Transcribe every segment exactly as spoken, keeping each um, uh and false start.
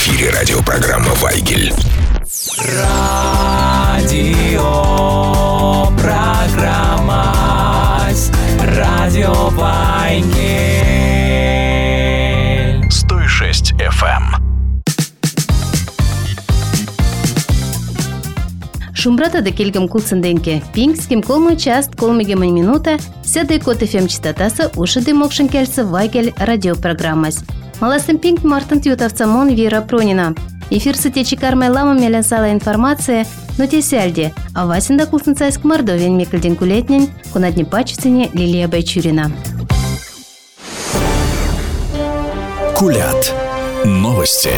эфире радиопрограмма «Вайгель». Радио программа Радио Вайгель. сто шесть эф эм. Шумбрата да келгем кулсынденке. Пингским колмы част колмегемын минута сядай кот эф эм частотасы ушады мокшин кельцы Вайгель радиопрограммас. Маластым пинг мартын тютавцамон Вера Пронина. Эфир сетечи кармай лама мелясала информация, но те сяльде, а васинда кулсынцайск мордовен мекельден кулетнен, кунадни пачуцине Лилия Байчурина. Кулят. Новости.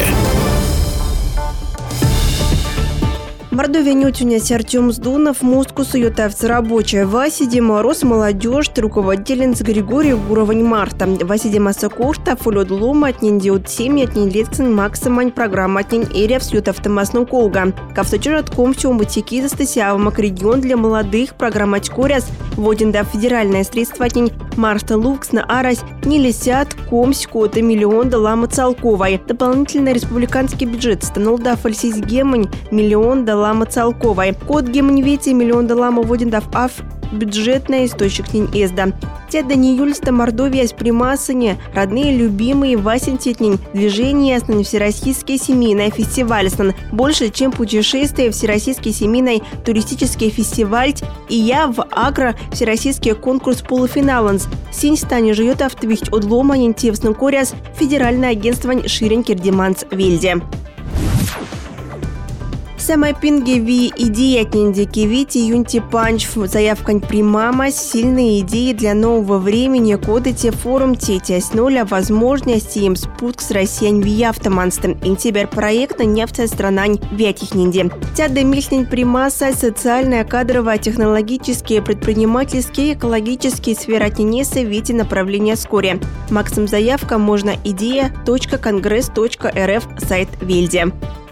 Мордовия нютюнясь Артем Сдунов, мускусу ютавцы рабочая Васидима, Росмолодежь, руководитель Григорий Гуровань Марта. Васидима Сокурта, Фулёд Лума, Отнендиут семь, Отненлецин, Максимань, программа Отнень Эрев, Сьютавтомасну Колга. Кавсочерат комсиум бутики застасявамак регион для молодых, программа Чкуряс, Водинда федеральное средство Отнень Марта Лукс на Арась, не лисят комсь кота миллион дала Целковой. Дополнительно республиканский бюджет станул да фальсись гемань миллион дала Целковой. Код геманьвете миллион дала Водиндав аф бюджетный источник нень эзда. Теда не юльста Мордовия с примасане, родные, любимые, Васин Тетнень, движение снан всероссийский семейный фестиваль снан, больше, чем путешествие всероссийский семейный туристический фестиваль, и я в агро всероссийский конкурс полуфиналанс. Синь стане живет автовихть одлома нентевсным коряс федеральное агентство Ширен Кирдеманс Вельде. Самая пинги ви идеи от ниндики вити юнти панч заявкань примама сильные идеи для нового времени кодите форум тетясь нуля возможности им спутк с Россией ви автоманстом интибер проекта нефтя страна вятих нинди. Тяда михнень примаса социальная, кадровая, технологические, предпринимательские, экологические сферы отнеса вити направления вскоре. Максим заявка можно идея точка конгресс точка эр эф сайт Вельде.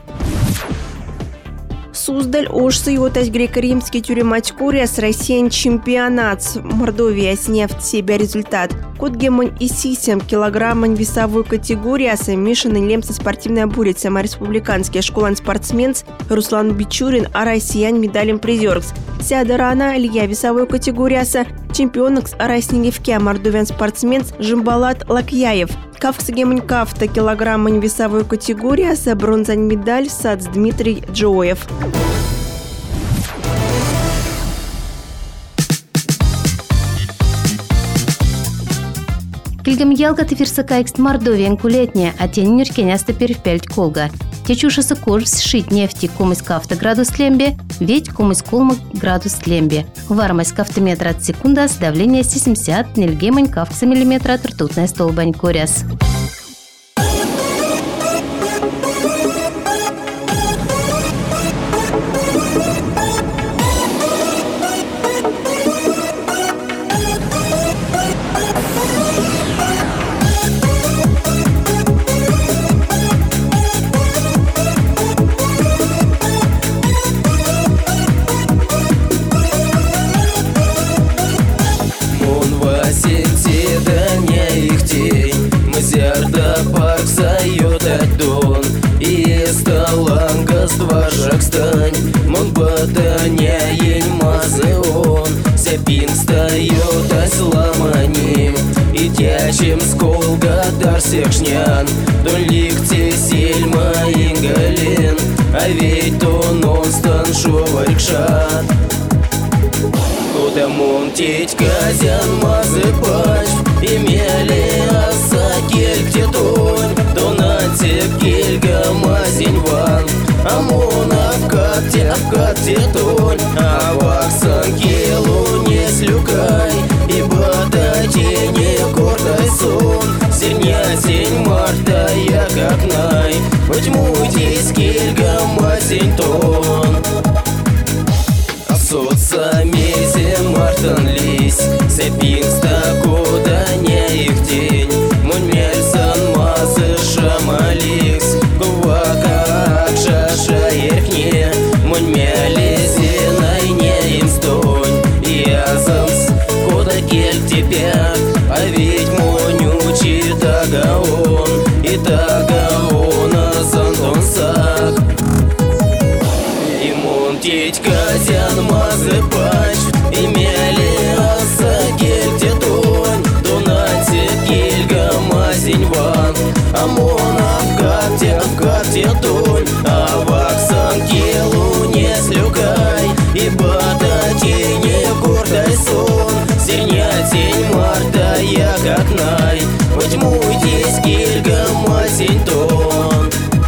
Суздаль, Ошсы, Йотась, греко-римский тюрематькурия с Россией чемпионат. Мордовия снефть себя результат. Код гемонь и сисем килограммань весовой категории, а Мишин и Лемца спортивная бурица, республиканский школан спортсменс Руслан Бичурин, а россиян медалем призеркс. Сяда рана Илья весовой категории, чемпионкс а Раснигевке, мордовян спортсменс Жимбалат Лакьяев. Кавкс гемонь кафта килограммань весовой категории, а бронзань медаль Сац Дмитрий Джоев. Кильгам ялга тефирсака экст Мордовиен кулетне, а тень нюркеняста перевпельт колга. Течушасы курс шить нефти комыс кафта градус лембе, ведь комыс колма градус лембе. Вармость кафта метра от секунда, давление семьдесят, нельгемань кафкса миллиметра от ртутная столбань коряс. Чем сколга дарсекшнян, долик тесель маингален, а ведь то нон стан шоварикшат. Куда мон теть казян мазы пач, имели аса кельте тонь, то на те кельга мазень ван, а мона в катте, в катте тонь, а ваксан келу не слюкай, и бата тени кордай сон, сильня сень марта я как най, хоть мутись кельга мазень тон. Соца месе мартан лись, сепинста кода не их день, мон мельсан мазы шамаликс, кувака шаша ерхне, мон мелези найне им стонь, язамс кода кель тебя, а ведь моню читага я как най. Возьмуйтесь кильгам осень-тон.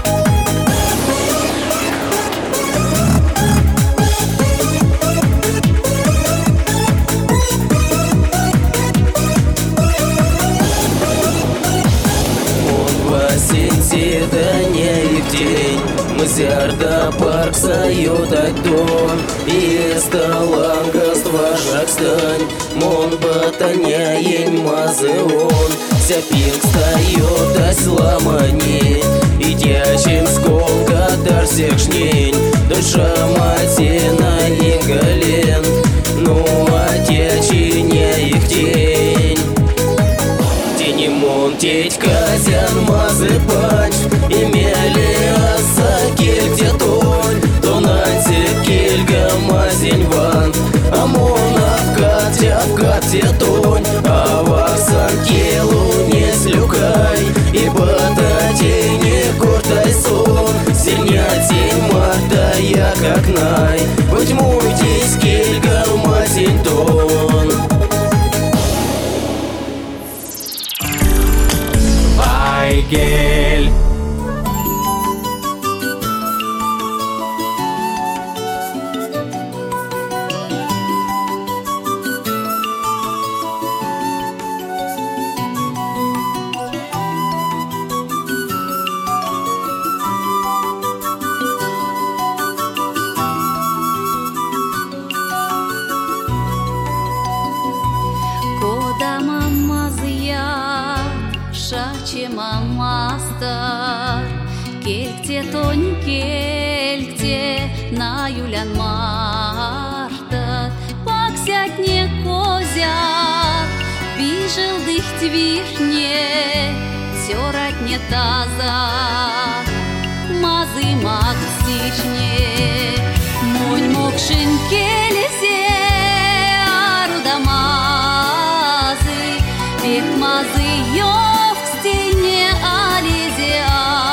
Да не их день, мы зярда парк сают отдон. И сталангост вашак стань, мон батаня ень мазеон. Вся пинг стает осламани, и тячим сколка дар всех жнень. Душа матина ингален, ну а тячи не их день. Тенемон теть казян мазы панч, имели аса кельте тонь. Тонанте кельга мазень ван, амона вкат вкат те тонь. А ваксан келу не слюкай, и батате не кортай сон. Сильня тень марта я как най, возьмуйтесь кельга мазень тон. Вайгель. Келькте тонь келькте на юлян марта, паксят не козят, вижел дых твихне, сёрать не таза, мазы мак стичне, монь мокшин келесе, аруда мазы, пек мазы ёв к стене ализе.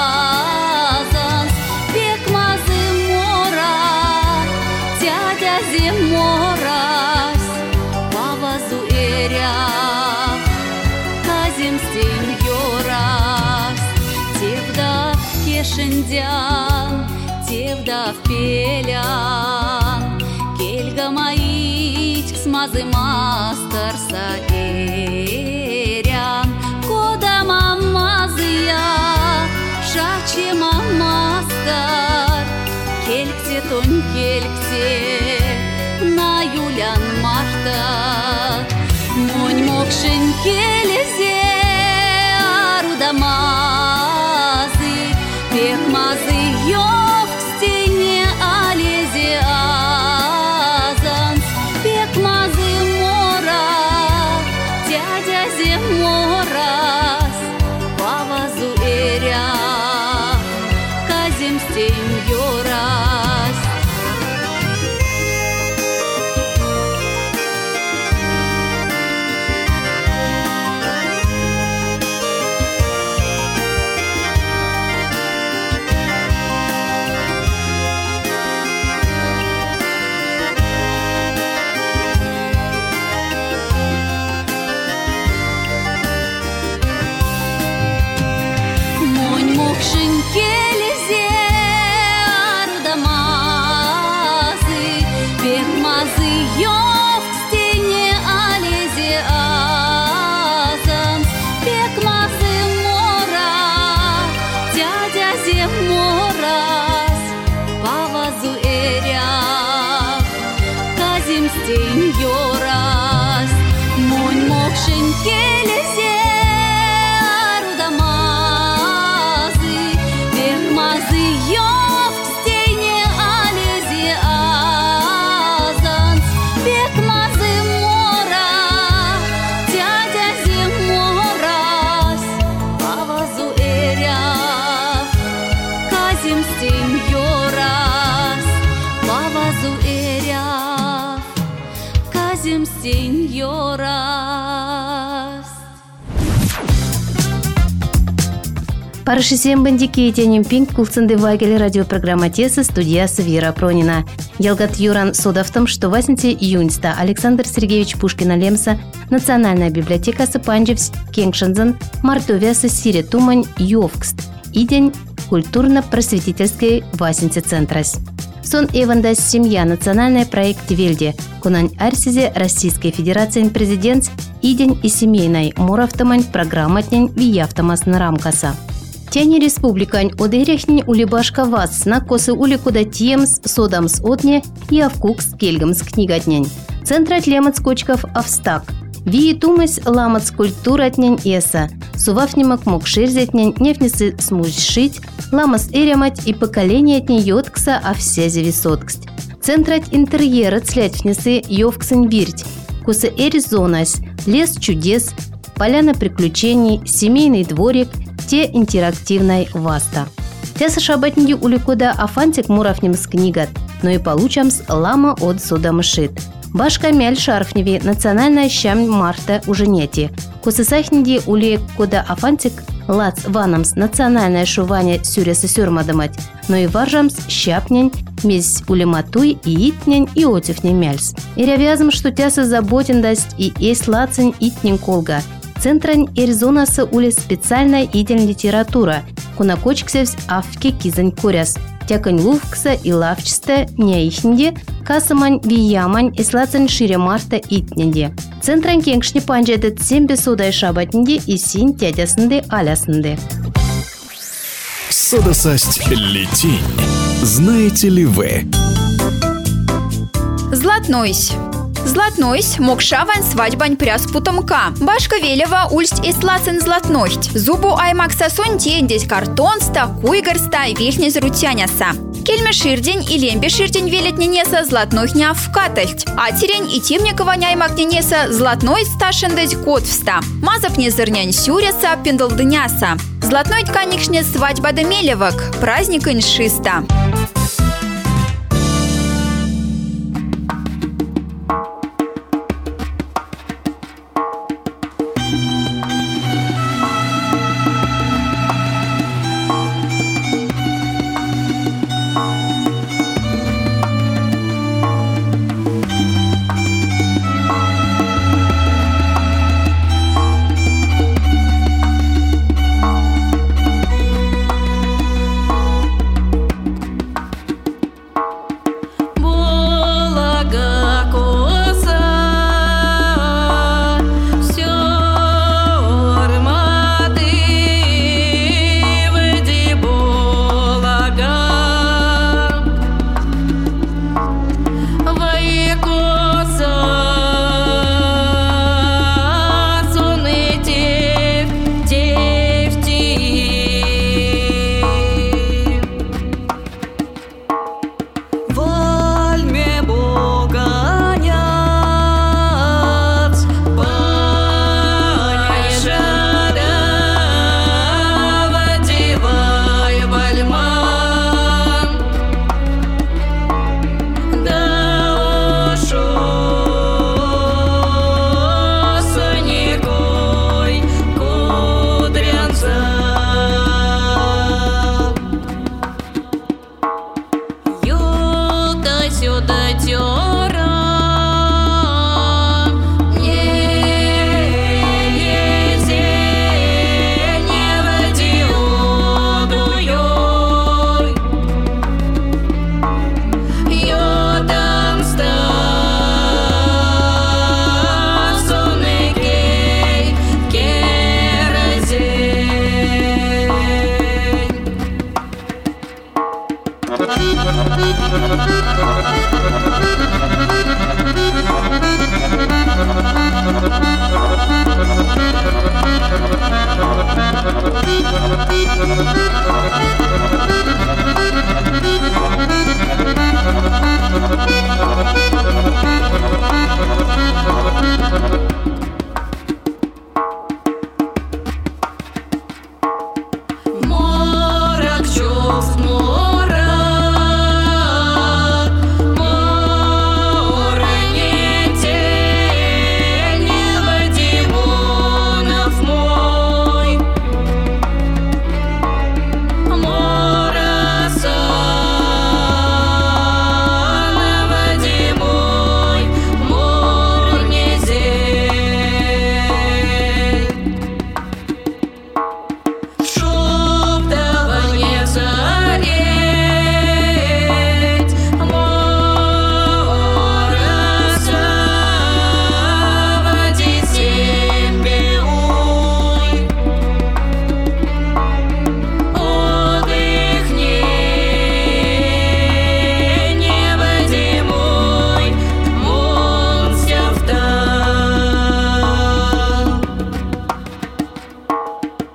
Морас, павазу эря, казим стень йорас, тевда кешендян, тевда впелян, кельга маить ксмазы мастерса эрян, кода мамазыя, шаче мамастар, келькте тонь келькте. На юлян марта, монь мокшин келесе, аруда мазы, пек мазы ёв к стене алезе азанс, пек мазы мора, дядя земорас, павазу эря, казим стень йорас. Келезе аруда мазы, пек мазы ёв к стене алезе азанс, пек мазы мора, дядя земорас, павазу эря, казим стень йорас, монь мокшин келезе аруда мазы, Парашисем бандики тенем пинг кулценды вагели радиопрограмма Теса, студиясы Вера Пронина. Елгат Юран сода в том, что восьмого июньста Александр Сергеевич Пушкина-Лемса Национальная библиотека Сапанджевс Кенгшензен Мартовяса Сире Тумань Йовкст и день культурно-просветительской Васинцы Центрас. Сон Эвандас семья национальный проект Вельде Кунань Арсизе Российской Федерации президент и день и семейной Муравтамань программа день Вияфтамас Нарамкаса. Тяни республикань одерехнень улибашка вас на косы уликуда тиемс содамс отне и авкукс кельгамс книгатнень. Центр отлемац кочков австак. Ви тумась ламац культуратнень эса. Сувафнимак мог ширзетнень нефницы смущить, ламас эремать и поколение тнень йоткса авсязи висоткст. Центрать интерьера цлятьфнисы йовксен бирть. Кусы эризонась, лес чудес, поляна приключений, семейный дворик, те интерактивной васта. Тяса шабатнги уликуда афантик муравнемс книгат, но и получамс лама от судамшит. Башка мяль шарфневи национальная щам марта уже нети. Кусысахнги уликуда афантик лац ванамс национальное шувание сюреса сюрмадамать, но и варжамс щапнень месь улематуй и итнень и отифнень мяльс. И рявязм, что тяса заботендасть и эс лацень итнень колга. Центрань Эризонаса уле специальная идень литература, кунакочксевс авке кизань куряс, тякань лувкса и лавчисте няихнде, касамань виямань и слацань шире марта итненде. Центрань кенгшни панджетет сембе содай шабатнде и синь тядясынде алясынде. Содасасть летень. Знаете ли вы? Златнойсь. Златнойсь мокшавань свадьбань пряс путомка. Башка велева ульсть и слацен златнойсть. Зубу аймакса сон тендесь картонста, куйгарста и вихнез рутяняса. Кельме ширдень и лембе ширдень велет ненеса златнойхня вкатальть. А терень и темникова няймак ненеса златной сташендесь котвста. Мазов не зырнянь сюреса пендалдыняса. Златной тканихшне свадьба демелевок. Праздник иншиста. Морок чувств, морок,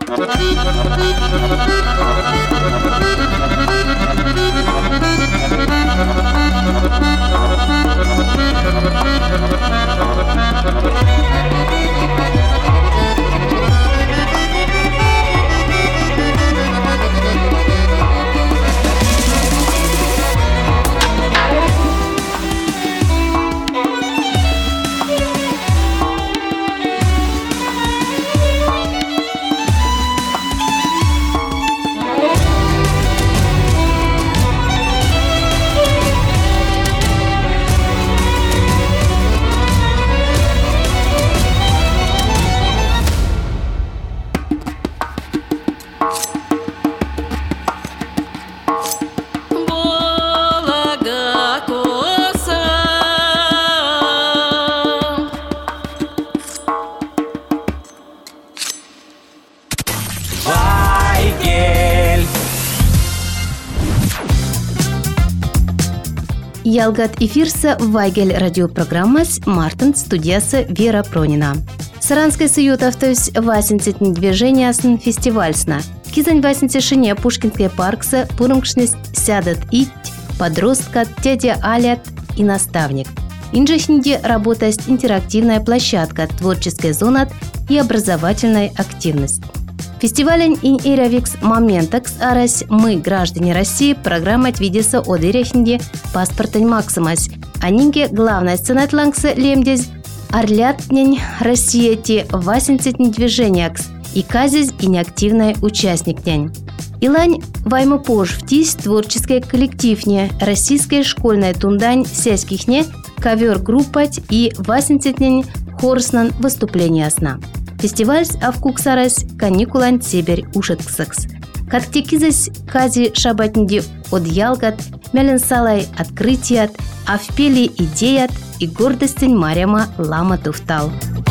Ялгат эфирса Вайгель радиопрограммас Мартин студиясы Вера Пронина. Саранская суютавтось васенцетни движениясын фестивальсна. Кизань васенцешине Пушкинская паркса пурымкшнесть сядат ить, подростка, тядя Алят и наставник. Инжешниде работает интерактивная площадка, творческая зона и образовательная активность. Фестивален ин Эравикс Моментакс арась «Мы, граждане России» программа видится от Ирехнди паспортень Максимас. А нинге главная сцена тлангса лемдез Орлятнень Россия те васенцетни движениякс и казись и неактивная участникнень. Илань вайму пож втись творческое коллективне российская школьная тундань сельскихне ковер группать и васенцетнень хорснан выступление сна. Фестиваль авкуксарась каникулань себер ушетксакс. Каттекизась кази шабатнди от ялгат, мяленсалай открытият, а впели идеят и гордостень Марьяма лама туфтал.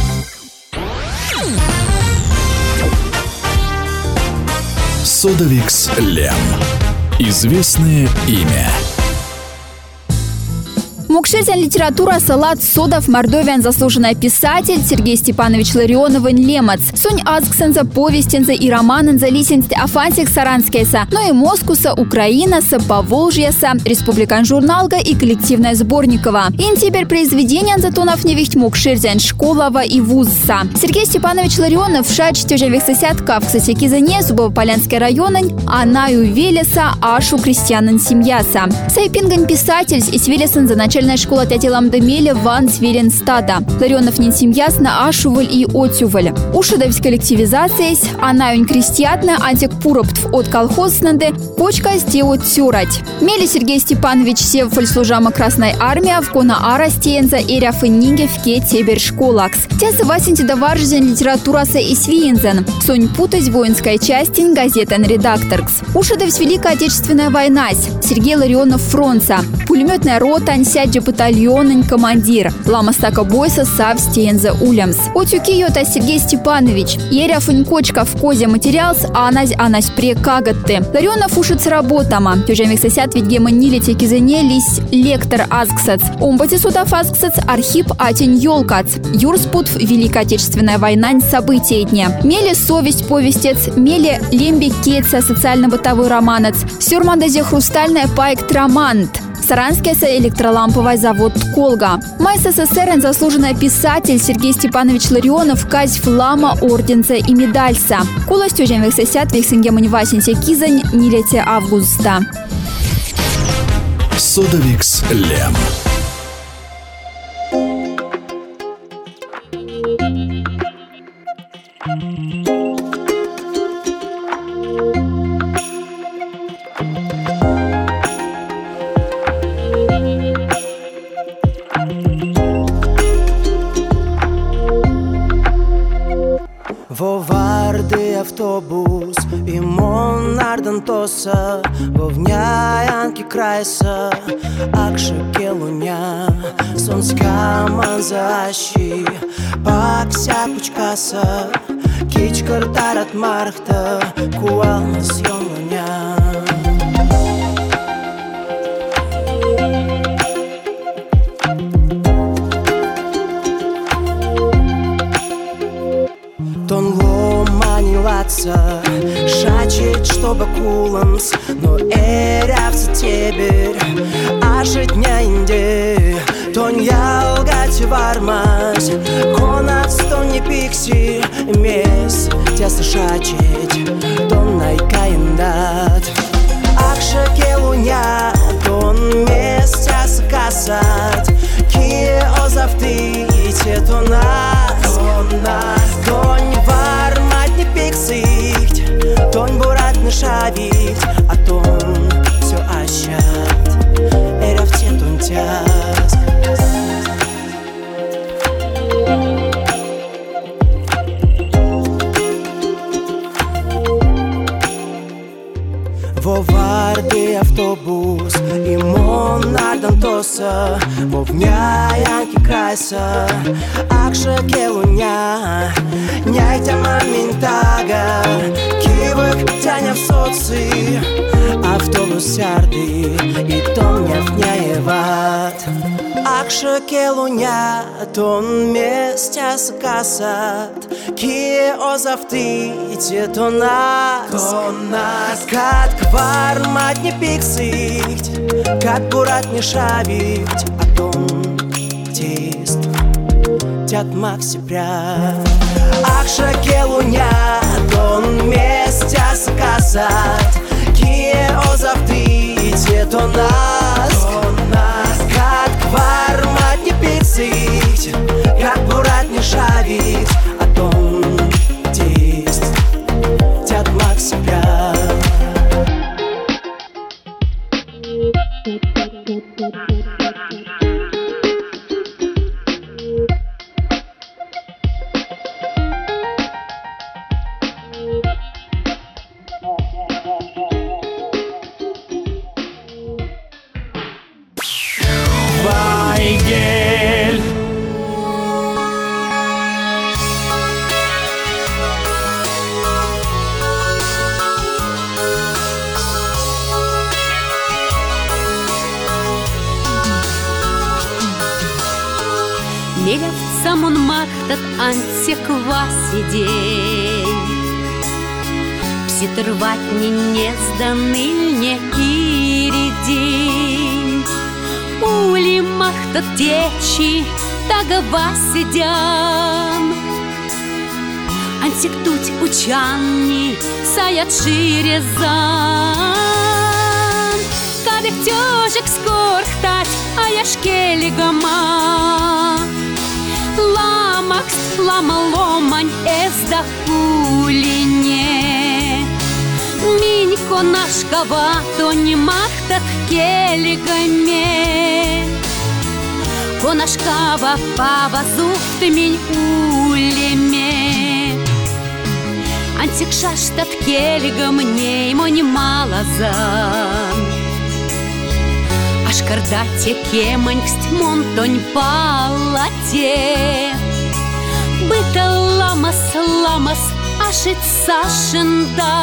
Содовикс Лем. Известное имя. Мукшерзян литература салат Содов Мордовиан заслуженный писатель Сергей Степанович Ларионовын Лемац. Сунь азгсенза повестенза и романенза лисенза афансик саранскейса, но и Москуса, Украинаса, Поволжьеса, Республикан журналга и коллективная Сборникова. И теперь произведения затонов невихть Мукшерзян школова и вузса. Сергей Степанович Ларионов шач тёжевих сосядка в Ксасекизане, Зубово-Полянский районен, Анаю Велеса, Ашу крестьянин семьяса. Сайпинган писатель и свелесен за начальная школа тяти Ламдемеля Ван Свеленстада. Ларионов нин семьяс на Ашуваль и Отюваль. Ушадовсь коллективизацией, Анаюнь крестьятна, антик пуроптв от колхознанды, почка стеот тюрать. Мели Сергей Степанович севфаль служама Красной армии, в кона ара стеенза эря фенниге в ке тебер школакс. Тяса васенти даваржен литератураса и свиензен. Сонь путать воинская частень газетен редакторкс. Ушадовсь Великая Отечественная война. Сергей Ларионов фронта. Пулеметная рота, сядь батальонный командир. Лама стака бойса сав стенза улямс. Отюки йота Сергей Степанович. Еря фунькочка в козе материалс, а анась анась прекагатты. Ларионов ушиц работама. Тюжемик сосяд ведь гемонили текизене лись лектор азгсац. Омбати судав азгсац архип атень ёлкац. Юрспут Великая Отечественная война события дня. Мели совесть повестец, мели лемби кетса социально-бытовой романец. Сюрмандазе хрустальная пайк трамант. Саранский электроламповый завод «Колга». Май СССР заслуженный писатель Сергей Степанович Ларионов казь флама орденца и медальса. Кулостью жемвих сосяд вихсингемань васенсе кизань нилете августа. Содовикс Лем. Воварды автобус и монарден тоса, вовняянки крайса, акши келуня, сонска манзащи, пакся пучкаса, кичкар тарат мархта, куалнас йомуня. Тонло манилаца, Шачить, чтобы куланс, но эрявся тебер. Ашитня инде, тон ялгать вармась. Конац, тон не пикси, мес, тяса шачить, тон найкаиндат. Акша келуня, тон мес, тяса касат. Kie ozavtite to nas, Тонь вармать не пиксить, тонь бурать не шавить, а тон все ащат, эря в те тунтяс. Во Варде автобус и монардан тоса, во вняянки крайса, акша келуня, няйтя маминтага, кивык тяня в соци, автобус сярды и тон не вняеват. Акша келуня, тон местя скасат, kie озавтите то нас, то нас. Кат квармать не пиксить, кат бурать не шавить, а тон тест тят макси пря. Акша келуня, тон местя скасат, kie озавтите то нас, то нас. Кат квармать не пиксить, кат бурать не шавить, а тон тест тят макси пря. Вайгель. Мелевцам он махтат антикваси день. Пситрватни не сданыльне иридень. Ули махтат течи тагава сидян. Антиктуть учанни саят ширезан. Кадых тёжек скорхтать, а я шкели гама. Ламакс, лама ломань, эзда кулине. Минько нашкова, то не махтат келигаме. Конашкава павазу ты минь улеме. Антик шаштат келигам неймо немало зан. Ашкардате кеманьксть монтонь палате. Быта ламас ламас ашит сашенда.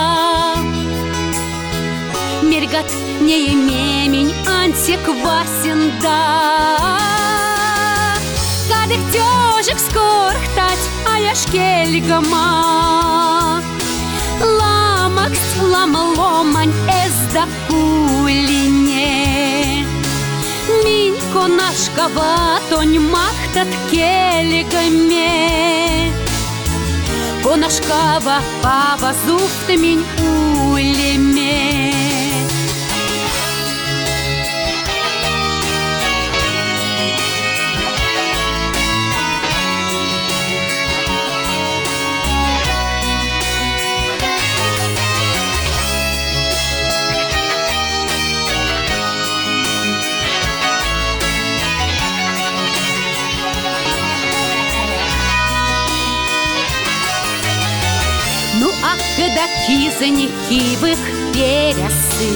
Мергат не емемень антиквасенда. Кадых тёжек скорхтать, а я шкельгама. Ламакс лама ломань эзда кулине. Минько нашкава тонь махтат келигаме. Конашкава павазуфт минь улеме. Когда кизани кивых перясы,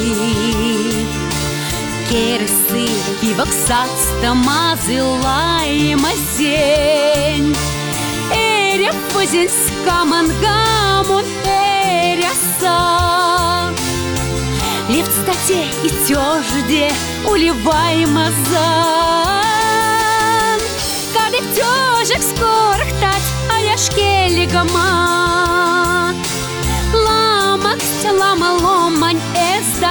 керсы кивок садста мазы лайма зень. Эря фузин скамангамун эряса. Лев в стате и тёжде уливай мазан. Кадых тёжек скорхтать, а я шкелигама. лама ломань эста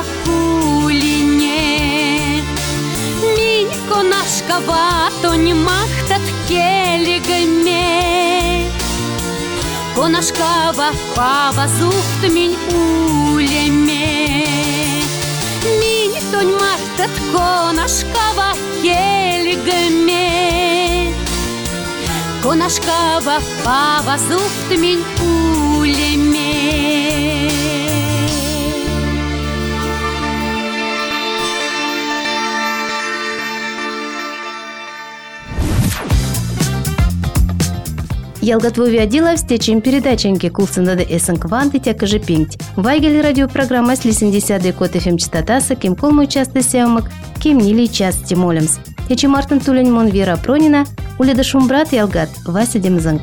кулине. Минь конашка ватонь махтат келигаме. Конашкава пава зуфт минь улеме. Минь тонь махтат конашкава келигаме. Конашкава пава зуфт минь улеме. Ялгатвови адила встречим передаченьки кулсынады эсен кванты тякыжы пинть. Вайгели радиопрограмма с лисендесятый код эф эм частотаса, кем колму часто сеумок, кем нили части молимс. Ячи Мартин Тулень Мон Вера Пронина, уледа шумбрат ялгат, Вася Демзанг.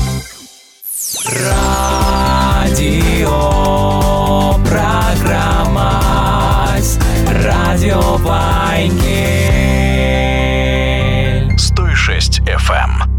Радио программа Радио Вайнгель сто шесть эф эм.